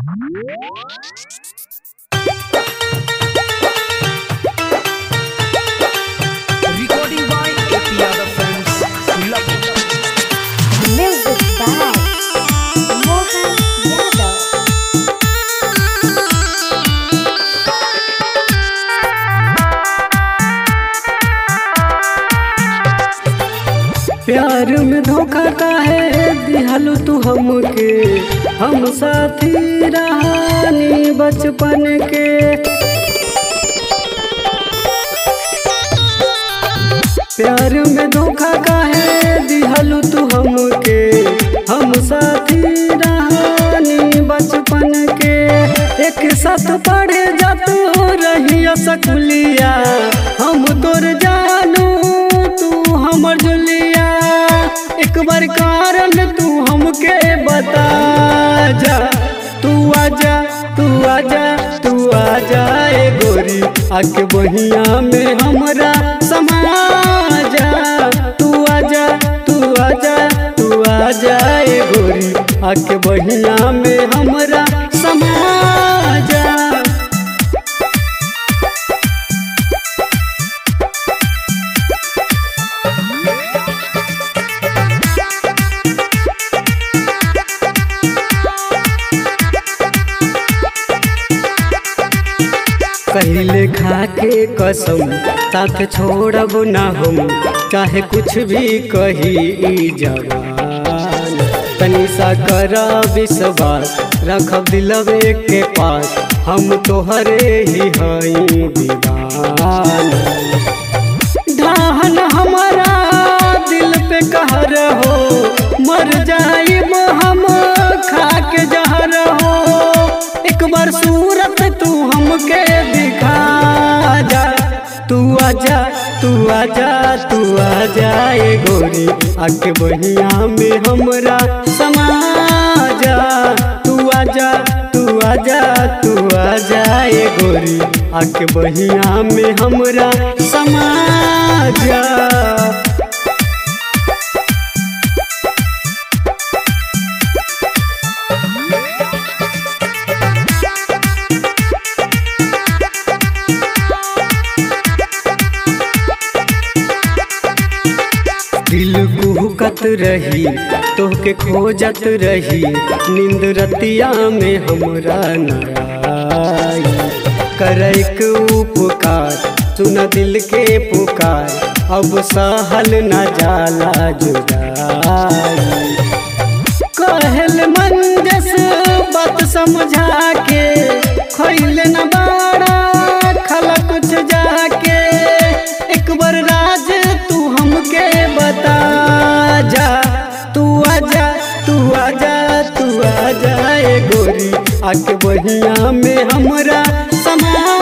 Recording by AP Yadav Films, Lucknow. Music by Mohan Yadav. प्यार में धोखा काहे दिहलु तू हमके, हम साथी रहानी बचपन के। प्यार में धोखा काहे दिहलु तू हमके, हम साथी रहानी बचपन के। एक साथ पढ़े जात रही स्कूलिया, हम तोर जानू तू हमर जुलिया। एक बार कारण तू हमके बता जा, तू आजा तू आजा तू आजा ए गोरी, आके बहिया में हमरा समा जा। तू आजा तू आजा तू आजा ए गोरी, आके बहिया में हमरा समा जा। पहले खाके कसम साथ छोड़ब ना हम, चाहे कुछ भी कही ई जवान। तनी सा कर विश्वास, रखब दिलवे के पास, हम तोहरे ही हई दीवान। ढाहन हमारा दिल पे कहर हो, मर जाइब हम खाके जहर हो। एक बार सूरत तू हमके दिखा जा, तू आजा तू आजा तू आजा ए गोरी, आके बहिया में हमरा समा जा। तू आजा तू आजा तू आजा ए गोरी, आके बहिया में हमरा समा जा। दिल कुहकत रही तोहके खोजत रही, नींद रतिया में हमरा न आई। करैक उपकार सुन दिल के पुकार, अब सहल न जाला जुदाई। कहल मंजस बात समझा के, खैल न बाड़ा खल कुछ जाके। एक बार राज तू हमके बता जा, तू आजा तू आजा तू आजा ए गोरी, आके बहिया में हमरा समा